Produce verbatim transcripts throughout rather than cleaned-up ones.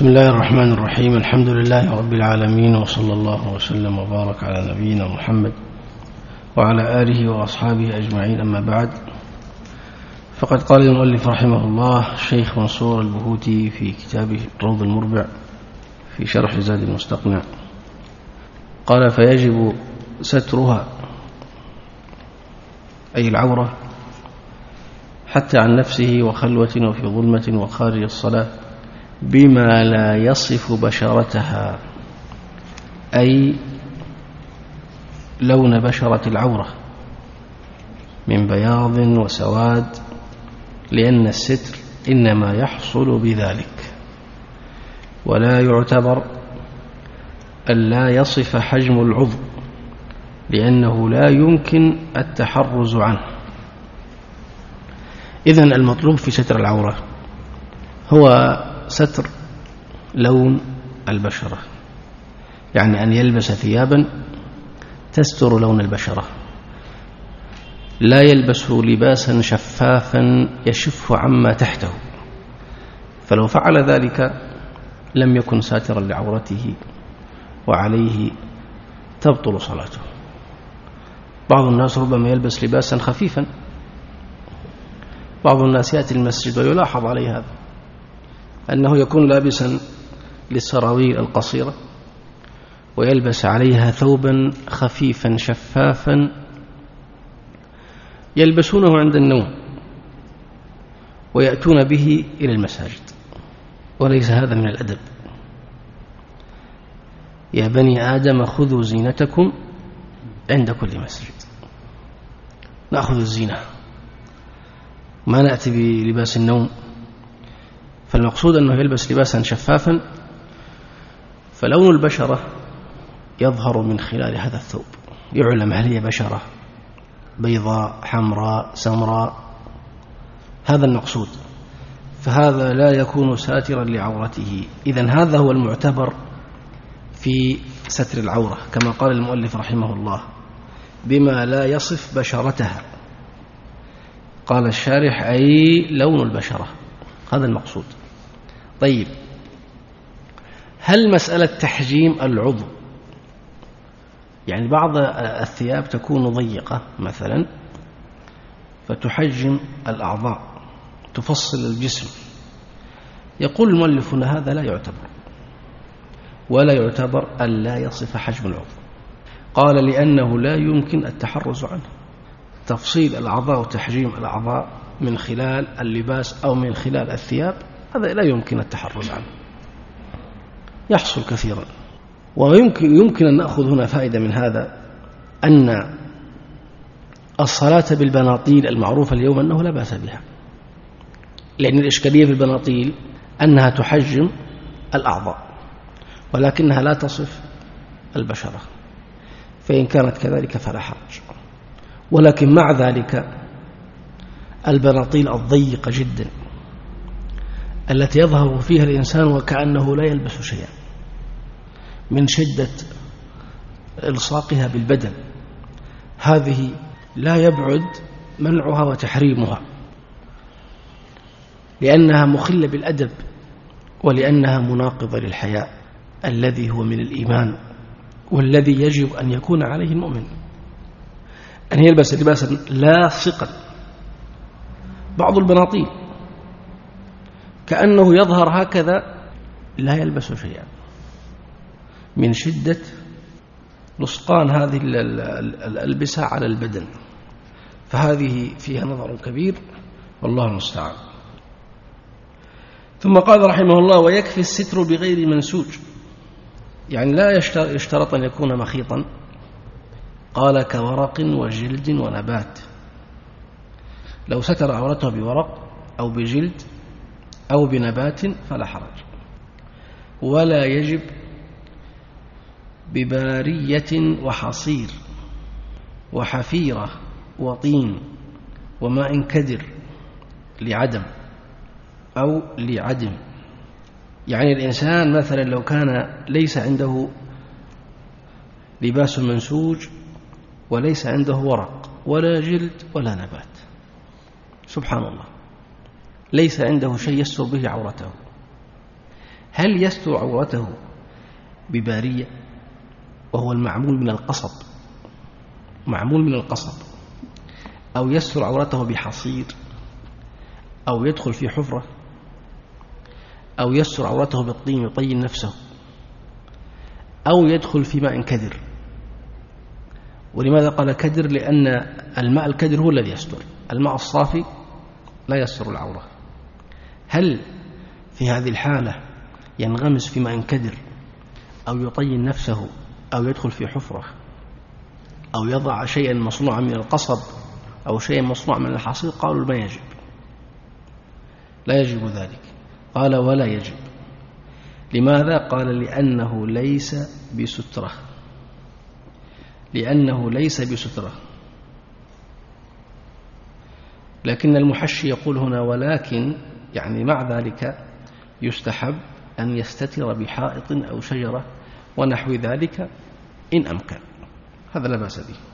بسم الله الرحمن الرحيم. الحمد لله رب العالمين، وصلى الله وسلم وبارك على نبينا محمد وعلى آله وأصحابه أجمعين، أما بعد. فقد قال المؤلف رحمه الله الشيخ منصور البهوتي في كتابه روض المربع في شرح زاد المستقنع، قال: فيجب سترها أي العورة حتى عن نفسه وخلوة وفي ظلمة وخارج الصلاة بما لا يصف بشرتها، أي لون بشرة العورة من بياض وسواد، لأن الستر إنما يحصل بذلك، ولا يعتبر أن لا يصف حجم العضو، لأنه لا يمكن التحرز عنه. إذن المطلوب في ستر العورة هو ستر لون البشرة، يعني أن يلبس ثيابا تستر لون البشرة، لا يلبس لباسا شفافا يشف عما تحته، فلو فعل ذلك لم يكن ساترا لعورته وعليه تبطل صلاته. بعض الناس ربما يلبس لباسا خفيفا، بعض الناس يأتي المسجد ويلاحظ عليه هذا، أنه يكون لابسا للسراويل القصيرة ويلبس عليها ثوبا خفيفا شفافا يلبسونه عند النوم ويأتون به إلى المساجد، وليس هذا من الأدب. يا بني آدم خذوا زينتكم عند كل مسجد. نأخذ الزينة، ما نأتي بلباس النوم. فالمقصود أنه يلبس لباسا شفافا، فلون البشرة يظهر من خلال هذا الثوب، يعلم هل هي بشرة بيضاء حمراء سمراء، هذا المقصود، فهذا لا يكون ساترا لعورته. إذن هذا هو المعتبر في ستر العورة، كما قال المؤلف رحمه الله: بما لا يصف بشرتها. قال الشارح: أي لون البشرة، هذا المقصود. طيب، هل مسألة تحجيم العضو، يعني بعض الثياب تكون ضيقة مثلا فتحجم الأعضاء تفصل الجسم، يقول المؤلف أن هذا لا يعتبر، ولا يعتبر أن لا يصف حجم العضو. قال: لأنه لا يمكن التحرز عنه. تفصيل الأعضاء وتحجيم الأعضاء من خلال اللباس أو من خلال الثياب، هذا لا يمكن التحرز عنه، يحصل كثيرا. ويمكن يمكن أن نأخذ هنا فائدة من هذا، أن الصلاة بالبناطيل المعروفة اليوم أنه لا بأس بها، لأن الإشكالية في البناطيل أنها تحجم الأعضاء ولكنها لا تصف البشرة، فإن كانت كذلك فلا حرج. ولكن مع ذلك البناطيل الضيقة جدا التي يظهر فيها الإنسان وكأنه لا يلبس شيئا من شدة إلصاقها بالبدن، هذه لا يبعد منعها وتحريمها، لأنها مخلة بالأدب، ولأنها مناقضة للحياء الذي هو من الإيمان، والذي يجب أن يكون عليه المؤمن، أن يلبس لباسا لاصقا. بعض البناطيل كأنه يظهر هكذا لا يلبس شيئا من شدة لصقان هذه الألبسة على البدن، فهذه فيها نظر كبير، والله المستعان. ثم قال رحمه الله: ويكفي الستر بغير منسوج، يعني لا يشترط أن يكون مخيطا. قال: كورق وجلد ونبات. لو ستر عورته بورق أو بجلد أو بنبات فلا حرج. ولا يجب ببارية وحصير وحفيرة وطين وماء كدر لعدم أو لعدم. يعني الإنسان مثلا لو كان ليس عنده لباس منسوج وليس عنده ورق ولا جلد ولا نبات، سبحان الله، ليس عنده شيء يستر به عورته، هل يستر عورته ببارية وهو المعمول من القصب، معمول من القصب، أو يستر عورته بحصير، أو يدخل في حفرة، أو يستر عورته بالطين يطين نفسه، أو يدخل في ماء كدر. ولماذا قال كدر؟ لأن الماء الكدر هو الذي يستر، الماء الصافي لا يستر العورة. هل في هذه الحالة ينغمس في ماء كدر، أو يطين نفسه، أو يدخل في حفرة، أو يضع شيئا مصنوعا من القصب أو شيئا مصنوعا من الحصير؟ قالوا ما يجب، لا يجب ذلك. قال ولا يجب. لماذا؟ قال لأنه ليس بسترة، لأنه ليس بسترة. لكن المحشي يقول هنا ولكن، يعني مع ذلك يستحب أن يستتر بحائط أو شجرة ونحو ذلك إن أمكن، هذا لا بأس به.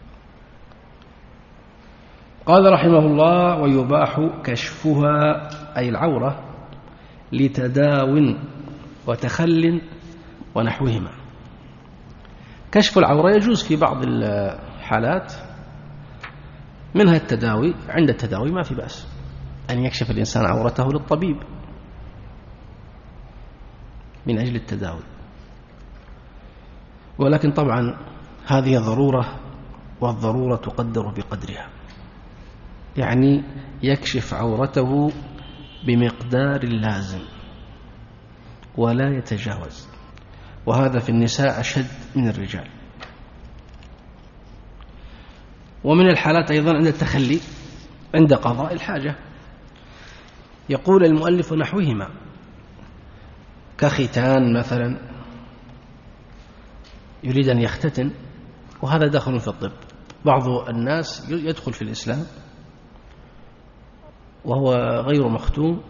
قال رحمه الله ويباح كشفها أي العورة لتداو وتخل ونحوهما. كشف العورة يجوز في بعض الحالات، منها التداوي. عند التداوي ما في بأس أن يكشف الإنسان عورته للطبيب من أجل التداوي، ولكن طبعا هذه ضرورة، والضرورة تقدر بقدرها، يعني يكشف عورته بمقدار اللازم ولا يتجاوز، وهذا في النساء أشد من الرجال. ومن الحالات أيضا عند التخلي، عند قضاء الحاجة. يقول المؤلف نحوهما كختان مثلا، يريد أن يختتن، وهذا داخل في الطب. بعض الناس يدخل في الإسلام وهو غير مختوم،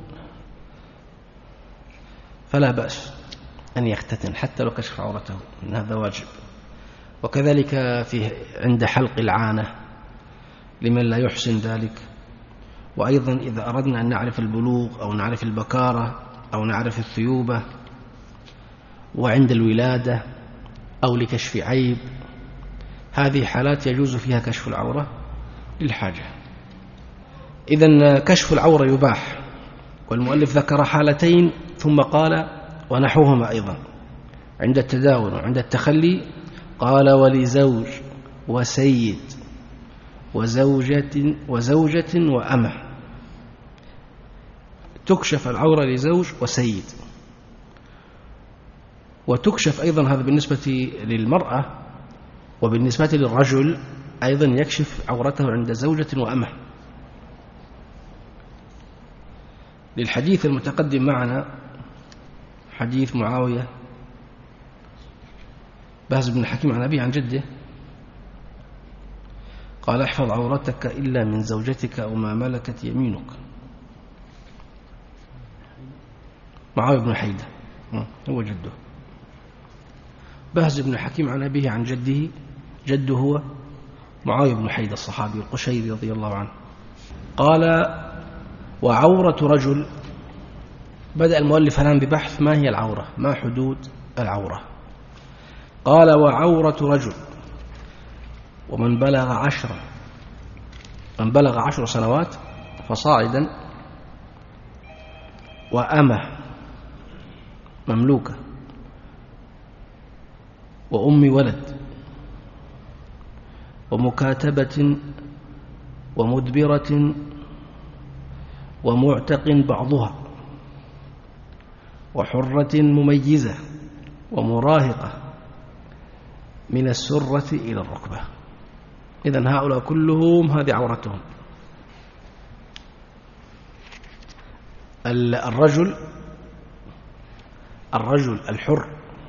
فلا بأس أن يختتن حتى لو كشف عورته، إن هذا واجب. وكذلك في عند حلق العانة لمن لا يحسن ذلك. وأيضا إذا أردنا أن نعرف البلوغ أو نعرف البكارة أو نعرف الثيوبة، وعند الولادة أو لكشف عيب، هذه حالات يجوز فيها كشف العورة للحاجة. إذن كشف العورة يباح، والمؤلف ذكر حالتين ثم قال ونحوهما أيضا عند التداول وعند التخلي. قال ولزوج وسيد وزوجة وزوجة وأمة، تكشف العورة لزوج وسيد. وتكشف أيضا، هذا بالنسبة للمرأة، وبالنسبة للرجل أيضا يكشف عورته عند زوجة وأمة، للحديث المتقدم معنا، حديث معاوية بهز بن حكيم عن أبيه عن جده قال احفظ عورتك إلا من زوجتك أو ما ملكت يمينك. معاوية بن حيدة هو جده، بهز بن حكيم عن أبيه عن جده، جده هو معاوية بن حيدة الصحابي القشيري رضي الله عنه. قال وعورة رجل. بدأ المؤلف الآن ببحث ما هي العورة، ما حدود العورة. قال وعورة رجل ومن بلغ عشرة، من بلغ عشر سنوات فصاعدا، وأمة مملوكة، وأم ولد، ومكاتبة، ومدبرة، ومعتق بعضها، وحرة مميزة، ومراهقة من السرة إلى الركبة. إذن هؤلاء كلهم هذه عورتهم. الرجل الرجل الحر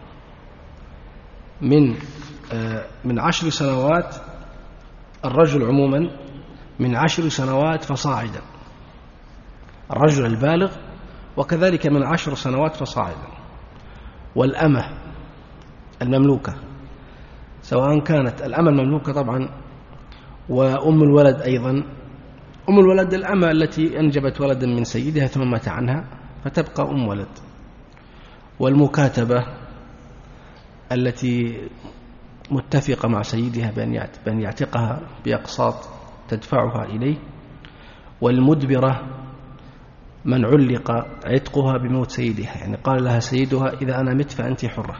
من من عشر سنوات، الرجل عموما من عشر سنوات فصاعدا، الرجل البالغ، وكذلك من عشر سنوات فصاعدا. والأمة المملوكة، سواء كانت الأمة المملوكة طبعا، وأم الولد أيضا. أم الولد الأمة التي أنجبت ولدا من سيدها ثم مات عنها فتبقى أم ولد. والمكاتبة التي متفقة مع سيدها بأن يعتقها بأقساط تدفعها إليه، والمدبرة من علق عتقها بموت سيدها، يعني قال لها سيدها إذا أنا مت فأنت حرة.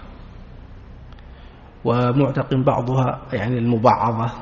ومعتق بعضها يعني المبعضة،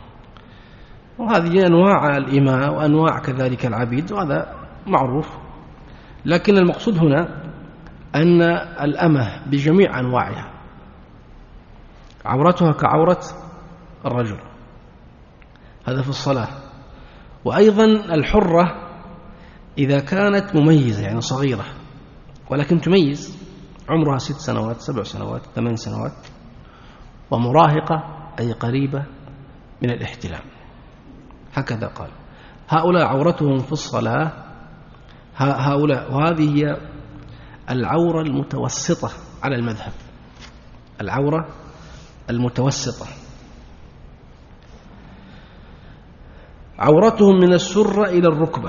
وهذه أنواع الإماء وأنواع كذلك العبيد، وهذا معروف. لكن المقصود هنا أن الأمة بجميع أنواعها عورتها كعورة الرجل، هذا في الصلاة. وأيضا الحرة إذا كانت مميزة يعني صغيرة ولكن تميز، عمرها ست سنوات سبع سنوات ثمان سنوات، ومراهقة أي قريبة من الاحتلام، هكذا قال. هؤلاء عورتهم في الصلاة هؤلاء، وهذه هي العورة المتوسطة على المذهب، العورة المتوسطة. عورتهم من السرة إلى الركبة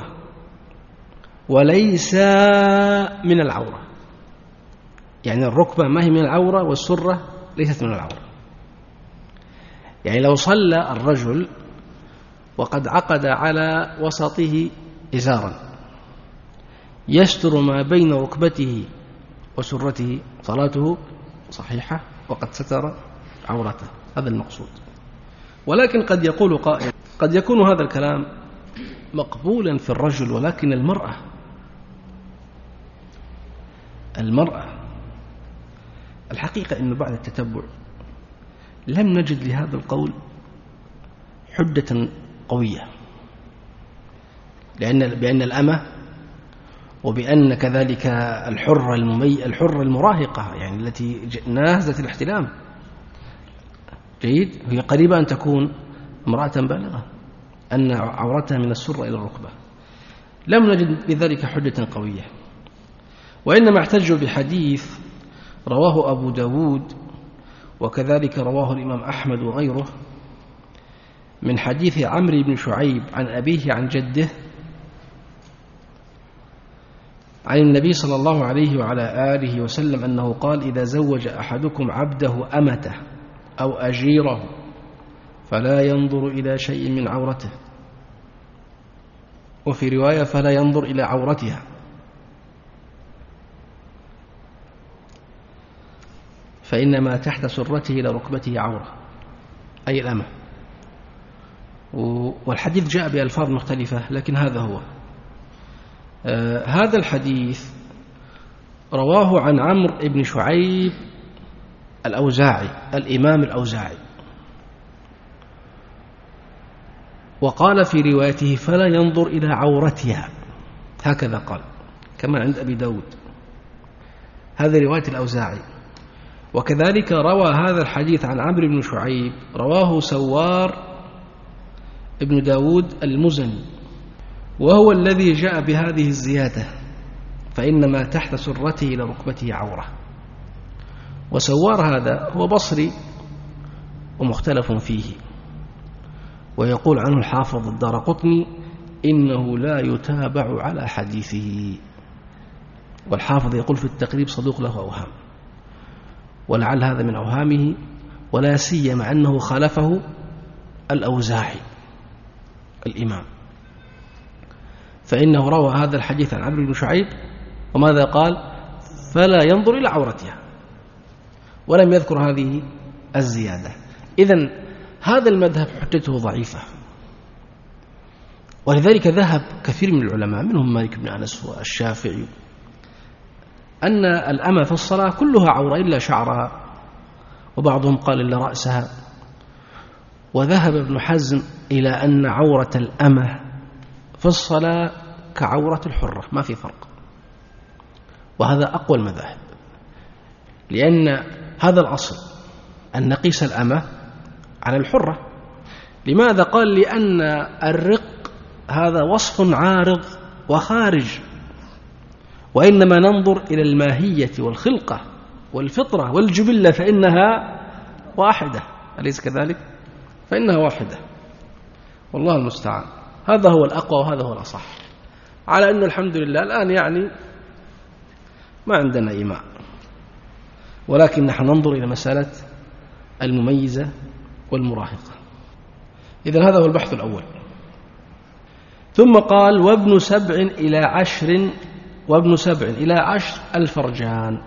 وليس من العورة، يعني الركبة ما هي من العورة والسرة ليست من العورة. يعني لو صلى الرجل وقد عقد على وسطه إزارا يستر ما بين ركبته وسرته، صلاته صحيحة وقد ستر عورته، هذا المقصود. ولكن قد يقول قائل، قد يكون هذا الكلام مقبولا في الرجل، ولكن المرأة المرأة الحقيقة أنه بعد التتبع لم نجد لهذا القول حجة قوية، لأن بأن الأمة وبأن كذلك الحرة الممي الحرة المراهقة، يعني التي ناهزة الاحتلام، جيد، هي قريبة أن تكون امرأة بالغة، أن عورتها من السرة إلى الركبة، لم نجد بذلك حجة قوية. وإنما احتجوا بحديث رواه أبو داود وكذلك رواه الإمام أحمد وغيره من حديث عمرو بن شعيب عن أبيه عن جده عن النبي صلى الله عليه وعلى آله وسلم أنه قال: إذا زوج أحدكم عبده أمته أو أجيره فلا ينظر إلى شيء من عورته، وفي رواية فلا ينظر إلى عورتها، فإنما تحت سرته إلى ركبته عورة، أي الأمة. والحديث جاء بألفاظ مختلفة، لكن هذا هو. آه هذا الحديث رواه عن عمرو بن شعيب الأوزاعي، الإمام الأوزاعي، وقال في روايته فلا ينظر إلى عورتها، هكذا قال كما عند أبي داود، هذا رواية الأوزاعي. وكذلك روى هذا الحديث عن عمرو بن شعيب رواه سوار ابن داود المزني، وهو الذي جاء بهذه الزيادة، فإنما تحت سرته إلى ركبته عورة. وسوار هذا هو بصري ومختلف فيه، ويقول عنه الحافظ الدارقطني إنه لا يتابع على حديثه، والحافظ يقول في التقريب صدوق له أوهام، ولعل هذا من أوهامه، ولا سيما أنه خالفه الأوزاعي الإمام، فإنه روى هذا الحديث عن عمرو بن شعيب وماذا قال؟ فلا ينظر إلى عورتها، ولم يذكر هذه الزيادة. إذن هذا المذهب حجته ضعيفة، ولذلك ذهب كثير من العلماء منهم مالك بن أنس والشافعي أن الأمة في الصلاة كلها عورة إلا شعرها، وبعضهم قال إلا رأسها. وذهب ابن حزم إلى أن عورة الأمة في الصلاة كعورة الحرة، ما في فرق، وهذا أقوى المذاهب، لأن هذا الأصل أن نقيس الأمة على الحرة. لماذا؟ قال لأن الرق هذا وصف عارض وخارج، وإنما ننظر إلى الماهية والخلقة والفطرة والجبلة، فإنها واحدة، أليس كذلك؟ فإنها واحدة، والله المستعان. هذا هو الأقوى وهذا هو الأصح، على أنه الحمد لله الآن يعني ما عندنا إيماء، ولكن نحن ننظر إلى مسألة المميزة والمراهقة. إذن هذا هو البحث الأول. ثم قال وابن سبع إلى عشر وابن سبع إلى عشر الفرجان.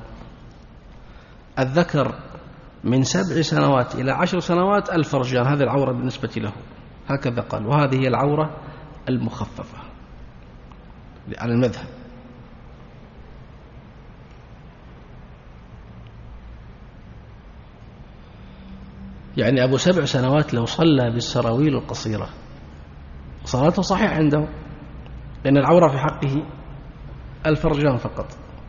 الذكر من سبع سنوات إلى عشر سنوات الفرجان، هذه العورة بالنسبة له، هكذا قال، وهذه هي العورة المخففة على المذهب. يعني أبو سبع سنوات لو صلى بالسراويل القصيرة صلاته صحيح عنده، لأن العورة في حقه الفرجان فقط.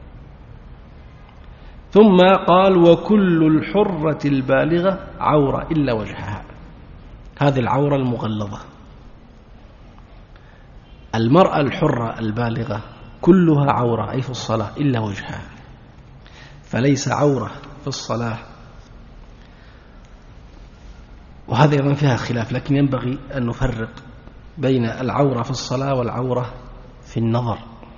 ثم قال وكل الحرة البالغة عورة إلا وجهها، هذه العورة المغلظة. المرأة الحرة البالغة كلها عورة أي في الصلاة إلا وجهها، فليس عورة في الصلاة. وهذا أيضا فيها خلاف، لكن ينبغي أن نفرق بين العورة في الصلاة والعورة في النظر.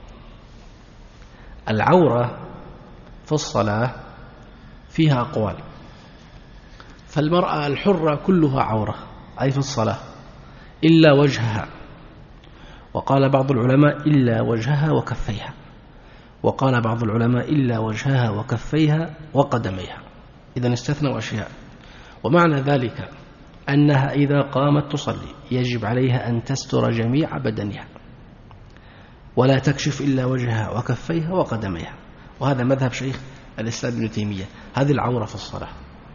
العورة في الصلاة فيها أقوال، فالمرأة الحرة كلها عورة أي في الصلاة إلا وجهها، وقال بعض العلماء إلا وجهها وكفيها، وقال بعض العلماء إلا وجهها وكفيها وقدميها، إذن استثنوا أشياء. ومعنى ذلك أنها إذا قامت تصلي يجب عليها أن تستر جميع بدنها ولا تكشف إلا وجهها وكفيها وقدميها، وهذا مذهب شيخ الإسلام ابن تيمية. هذه العورة في الصلاة.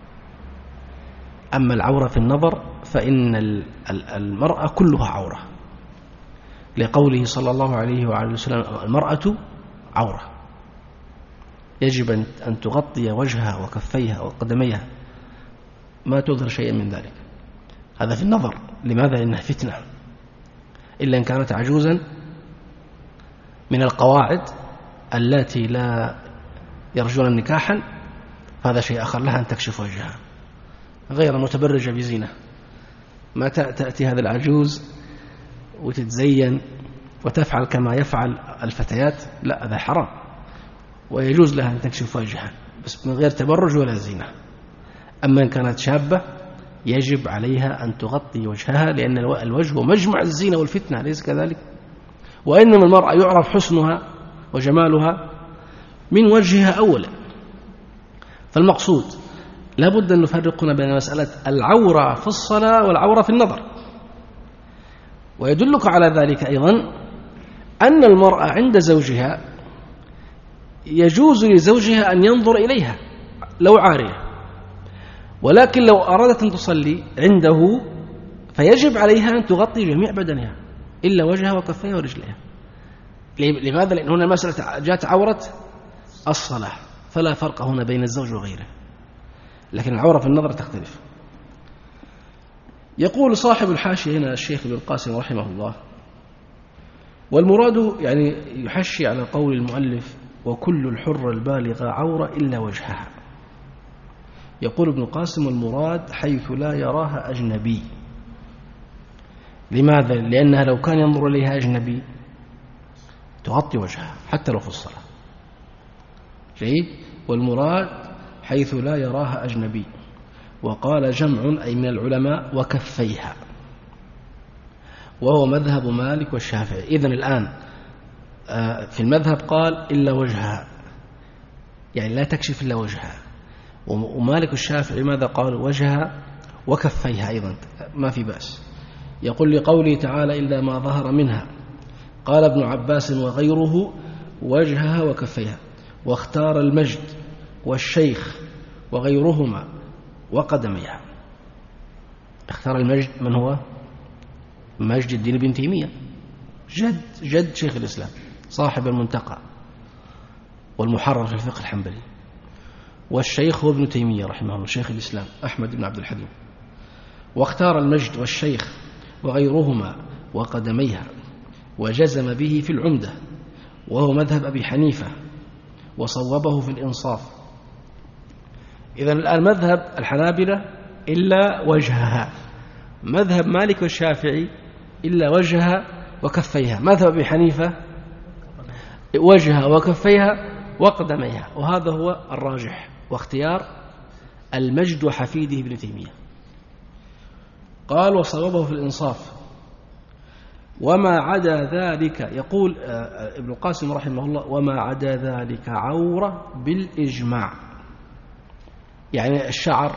أما العورة في النظر فإن المرأة كلها عورة، لقوله صلى الله عليه وعلى وسلم المرأة عورة، يجب أن تغطي وجهها وكفيها وقدميها، ما تظهر شيئا من ذلك. هذا في النظر. لماذا؟ لأنها فتنة، إلا إن كانت عجوزا من القواعد التي لا يرجون نكاحا، هذا شيء آخر، لها أن تكشف وجهها، غير متبرجة بزينة. ما تأتي هذا العجوز وتتزين وتفعل كما يفعل الفتيات، لا، هذا حرام، ويجوز لها أن تكشف وجهها بس من غير تبرج ولا زينة. أما إن كانت شابة يجب عليها أن تغطي وجهها، لأن الوجه هو مجمع الزينة والفتنة، أليس كذلك؟ وإنما المرأة يعرف حسنها وجمالها من وجهها أولا. فالمقصود لابد أن نفرق بين مسألة العورة في الصلاة والعورة في النظر. ويدلك على ذلك أيضا أن المرأة عند زوجها يجوز لزوجها أن ينظر إليها لو عارية، ولكن لو أرادت أن تصلي عنده فيجب عليها أن تغطي جميع بدنها إلا وجهها وكفيها ورجلها. لماذا؟ لأن هنا مسألة جاءت عورة الصلاة، فلا فرق هنا بين الزوج وغيره، لكن العورة في النظر تختلف. يقول صاحب الحاشية هنا الشيخ ابن القاسم رحمه الله: والمراد يعني يحشي على قول المؤلف وكل الحر البالغة عورة إلا وجهها. يقول ابن القاسم: والمراد حيث لا يراها أجنبي. لماذا؟ لأنها لو كان ينظر إليها أجنبي تغطي وجهها حتى لو في الصلاة. جيد. والمراد حيث لا يراها أجنبي. وقال جمع أي من العلماء وكفيها، وهو مذهب مالك والشافعي. إذن الآن في المذهب قال إلا وجهها، يعني لا تكشف إلا وجهها. ومالك الشافعي ماذا قال؟ وجهها وكفيها أيضا ما في بأس. يقول لقوله تعالى إلا ما ظهر منها. قال ابن عباس وغيره وجهها وكفيها، واختار المجد والشيخ وغيرهما وقدميها. اختار المجد من هو؟ مجد الدين بن تيمية، جد جد شيخ الإسلام صاحب المنتقى والمحرر في الفقه الحنبلي. والشيخ هو ابن تيمية رحمه الله شيخ الإسلام أحمد بن عبد الحليم. واختار المجد والشيخ وغيرهما وقدميها، وجزم به في العمدة، وهو مذهب أبي حنيفة، وصوبه في الإنصاف. إذن الآن مذهب الحنابلة إلا وجهها، مذهب مالك والشافعي إلا وجهها وكفيها، مذهب أبي حنيفة وجهها وكفيها وقدميها، وهذا هو الراجح واختيار المجد وحفيده ابن تيمية. قال وصوابه في الإنصاف وما عدا ذلك، يقول ابن القاسم رحمه الله وما عدا ذلك عورة بالإجماع، يعني الشعر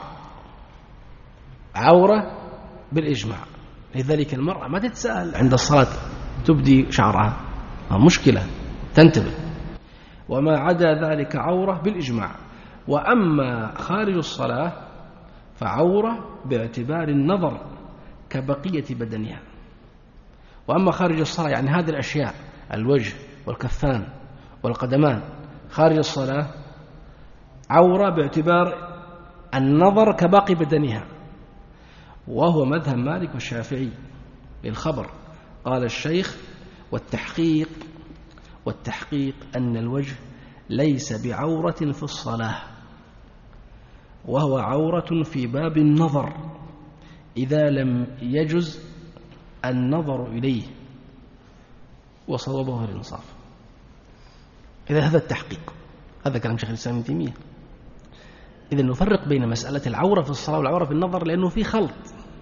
عورة بالإجماع، لذلك المرأة ما تتساءل عند الصلاة تبدي شعرها، مشكلة تنتبه. وما عدا ذلك عورة بالإجماع، وأما خارج الصلاة فعورة باعتبار النظر كبقية بدنها. وأما خارج الصلاة يعني هذه الأشياء الوجه والكفان والقدمان خارج الصلاة عورة باعتبار النظر كباقي بدنها، وهو مذهب مالك والشافعي للخبر. قال الشيخ والتحقيق والتحقيق أن الوجه ليس بعورة في الصلاة، وهو عورة في باب النظر إذا لم يجز النظر إليه، وصوابه الإنصاف. إذا هذا التحقيق، هذا كلام شيخ الإسلام ابن تيمية. إذا نفرق بين مسألة العورة في الصلاة والعورة في النظر، لأنه في خلط.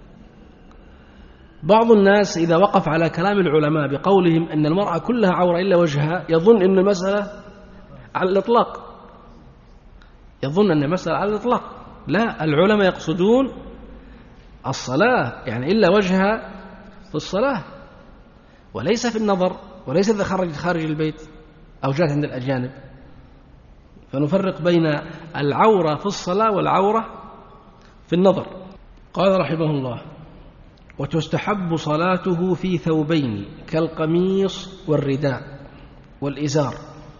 بعض الناس إذا وقف على كلام العلماء بقولهم أن المرأة كلها عورة إلا وجهها يظن أن المسألة على الإطلاق، يظن أن المسألة على الإطلاق. لا، العلماء يقصدون الصلاة، يعني إلا وجهها في الصلاة وليس في النظر، وليس إذا خرجت خارج البيت أو جاءت عند الأجانب. فنفرق بين العورة في الصلاة والعورة في النظر. قال رحمه الله وتستحب صلاته في ثوبين كالقميص والرداء والإزار،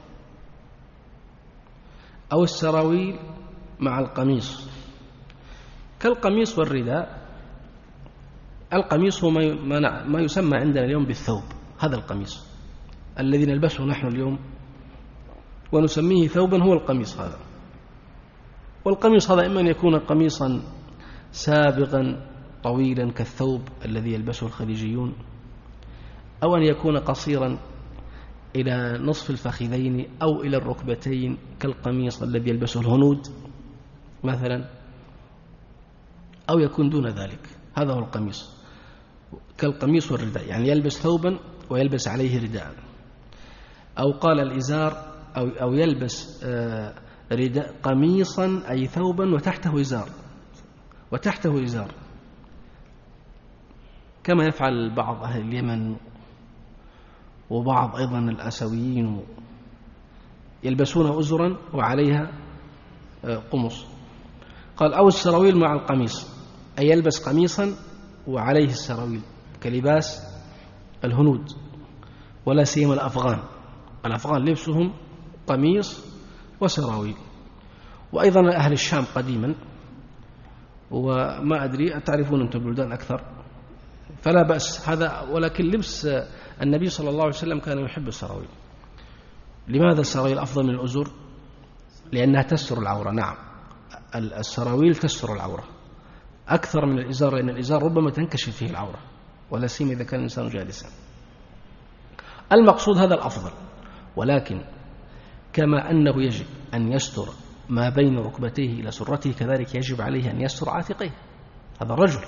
أو السراويل مع القميص. كالقميص والرداء، القميص هو ما يسمى عندنا اليوم بالثوب، هذا القميص الذي نلبسه نحن اليوم ونسميه ثوبا هو القميص هذا. والقميص هذا إما أن يكون قميصا سابغا طويلا كالثوب الذي يلبسه الخليجيون، أو أن يكون قصيرا إلى نصف الفخذين أو إلى الركبتين كالقميص الذي يلبسه الهنود مثلا، أو يكون دون ذلك. هذا هو القميص كالقميص والرداء، يعني يلبس ثوبا ويلبس عليه رداء. أو قال الإزار أو, أو يلبس رداء قميصا أي ثوبا وتحته إزار، وتحته إزار كما يفعل بعض أهل اليمن وبعض أيضا الآسيويين، يلبسون أزرا وعليها قمص. قال أو السراويل مع القميص، أي يلبس قميصا وعليه السراويل كلباس الهنود، ولا سيما الأفغان. الأفغان لبسهم قميص وسراويل، وأيضا أهل الشام قديما، وما أدري تعرفون أنتم بلدان أكثر فلا بأس هذا. ولكن لبس النبي صلى الله عليه وسلم كان يحب السراويل. لماذا السراويل أفضل من الأزر؟ لأنها تستر العورة. نعم، السراويل تستر العورة أكثر من الإزار، لأن الإزار ربما تنكشف فيه العورة، ولا سيما إذا كان الإنسان جالسا. المقصود هذا الأفضل. ولكن كما أنه يجب أن يستر ما بين ركبتيه إلى سرته، كذلك يجب عليه أن يستر عاتقيه. هذا الرجل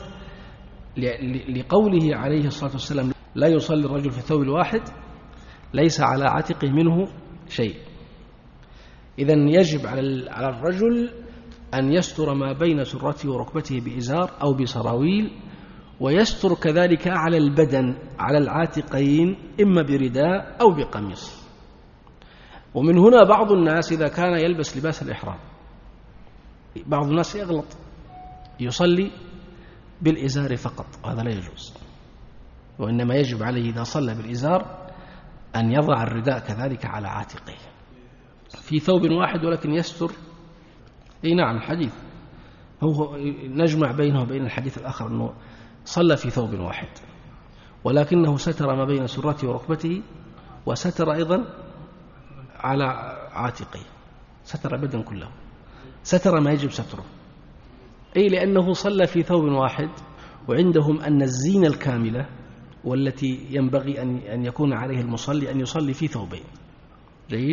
لقوله عليه الصلاة والسلام لا يصلي الرجل في الثوب الواحد ليس على عاتقه منه شيء. إذن يجب على الرجل أن يستر ما بين سرته وركبته بإزار أو بسراويل، ويستر كذلك على البدن على العاتقين إما برداء أو بقميص. ومن هنا بعض الناس إذا كان يلبس لباس الإحرام، بعض الناس يغلط يصلي بالإزار فقط، وهذا لا يجوز. وإنما يجب عليه إذا صلى بالإزار أن يضع الرداء كذلك على عاتقه في ثوب واحد، ولكن يستر. أي نعم، الحديث هو نجمع بينه وبين الحديث الآخر أنه صلى في ثوب واحد، ولكنه ستر ما بين سرته وركبته، وستر أيضا على عاتقه، ستر البدن كله، ستر ما يجب ستره. أي لأنه صلى في ثوب واحد، وعندهم أن الزينة الكاملة والتي ينبغي أن يكون عليه المصلي أن يصلي في ثوبين. جيد؟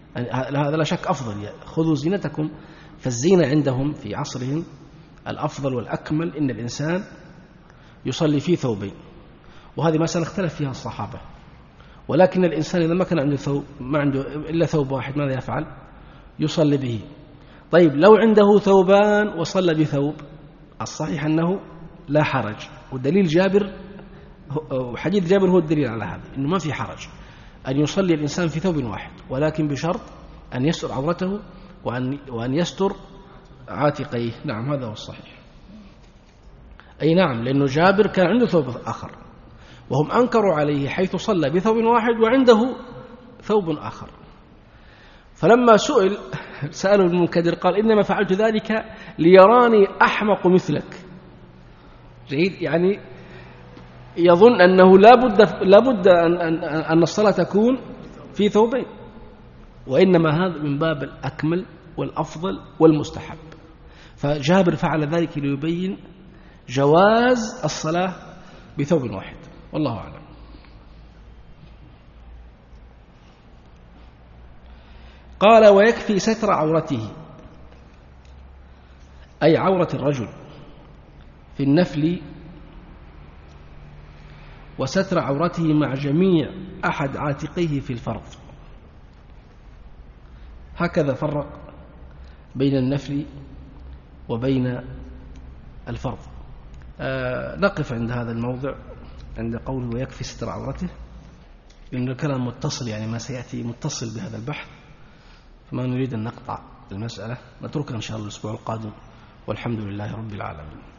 هذا لا شك أفضل، خذوا زينتكم. فالزينة عندهم في عصرهم الأفضل والأكمل إن الإنسان يصلي في ثوبين، وهذه مسألة اختلف فيها الصحابة. ولكن الإنسان إذا ما كان عنده ثوب، ما عنده إلا ثوب واحد، ماذا يفعل؟ يصلي به. طيب لو عنده ثوبان وصلى بثوب، الصحيح أنه لا حرج، والدليل جابر، وحديث جابر هو الدليل على هذا، إنه ما في حرج أن يصلي الإنسان في ثوب واحد، ولكن بشرط أن يستر عورته وأن, وأن يستر عاتقيه. نعم هذا هو الصحيح. أي نعم، لأنه جابر كان عنده ثوب آخر وهم أنكروا عليه حيث صلى بثوب واحد وعنده ثوب آخر. فلما سئل سأله ابن المنكدر قال إنما فعلت ذلك ليراني أحمق مثلك. جيد، يعني يظن أنه لا بد لا بد أن أن أن الصلاة تكون في ثوبين، وإنما هذا من باب الأكمل والأفضل والمستحب. فجابر فعل ذلك ليبين جواز الصلاة بثوب واحد، والله أعلم. قال ويكفي ستر عورته، أي عورة الرجل في النفل، وستر عورته مع جميع أحد عاتقيه في الفرض. هكذا فرق بين النفل وبين الفرض. آه نقف عند هذا الموضع، عند قوله ويكفي ستر عورته، لأن الكلام متصل، يعني ما سيأتي متصل بهذا البحث، فما نريد أن نقطع المسألة، نتركها إن شاء الله الأسبوع القادم، والحمد لله رب العالمين.